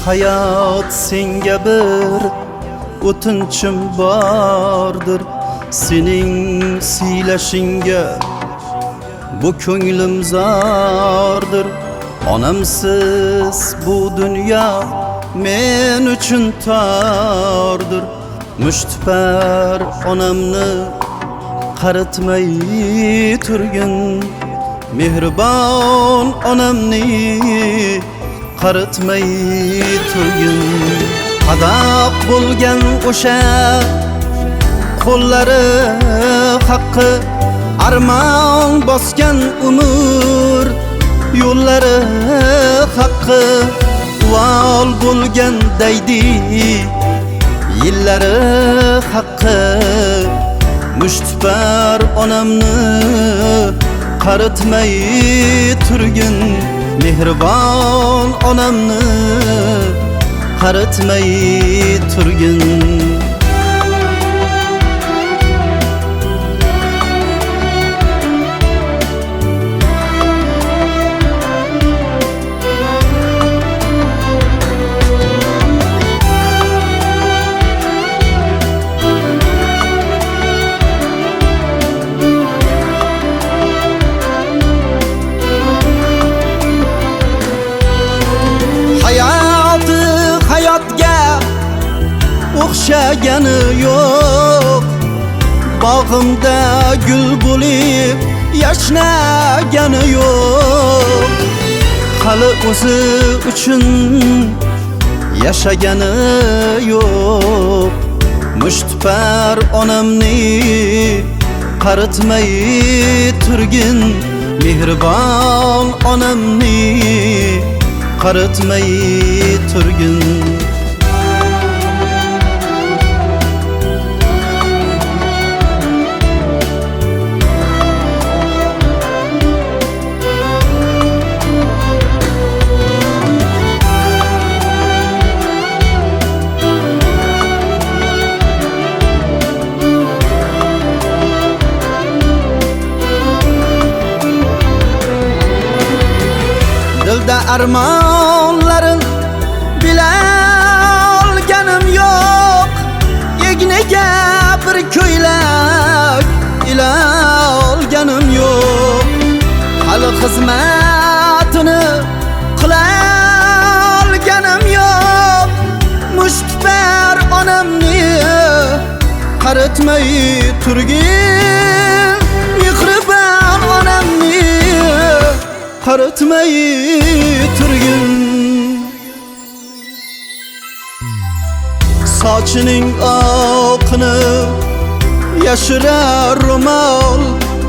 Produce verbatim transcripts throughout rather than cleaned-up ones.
hayot senga bir o'tinchim bordir. Sening siylashingga bu ko'nglim zordir. Onamsiz bu dunyo men uchun tordir. Mushtipar onamni qaritmay turgin, mehribon onamni qaritmay turgin. Qadoq bo'lgan o'sha qo'llari haqqi, armon bosgan umr yo'llari haqqi, uvol bo'lgan daydi yillari haqqi. Mushtipar onamni qaritmay turgin, mehribon onamni qaritmay turgin. O'xshagani yo'q, bog'imda gul bo'lib yashnagani yo'q. Hali o'zi uchun yashagani yo'q. Mushtipar onamni qaritmay turgin, mehribon onamni qaritmay turgin. Dilda armonlarin bila olganim yo'q. Egniga bir ko'ylak ila olganim yo'q. Hali xizmatini qila olganim yo'q. Mushtipar onamni qaritmay turgin, mehribon onamni qaritmay turgin. Sochining oqini yashirar ro'mol,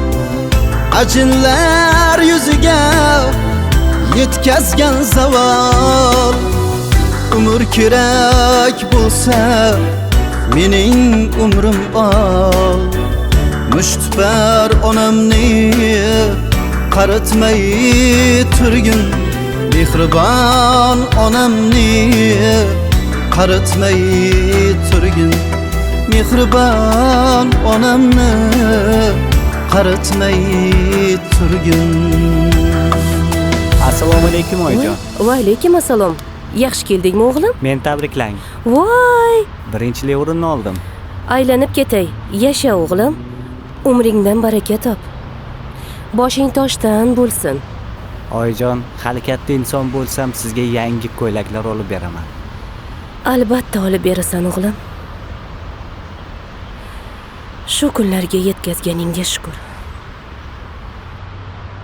ajinlar yuziga yetkazgan zavol. Umr kerak bo'lsa mening umrim ol. Mushtipar onamni qaritmay turgin, mehribon onamni qaritmay turgin, mehribon onamni qaritmay turgin. Assalomu alaykum oyijon. Va alaykum assalom. Yaxshi keldingmi o'g'lim? Men tabriklang. Voy! Birinchi o'rinni oldim. Aylanib ketay. Yasha o'g'lim. Umringdan baraka top. Boshing toshdan bo'lsin. Oyijon, hali katta inson bo'lsam sizga yangi ko'ylaklar olib beraman. Albatta olib berasan o'g'lim. Shu kunlarga yetkazganingga shukr.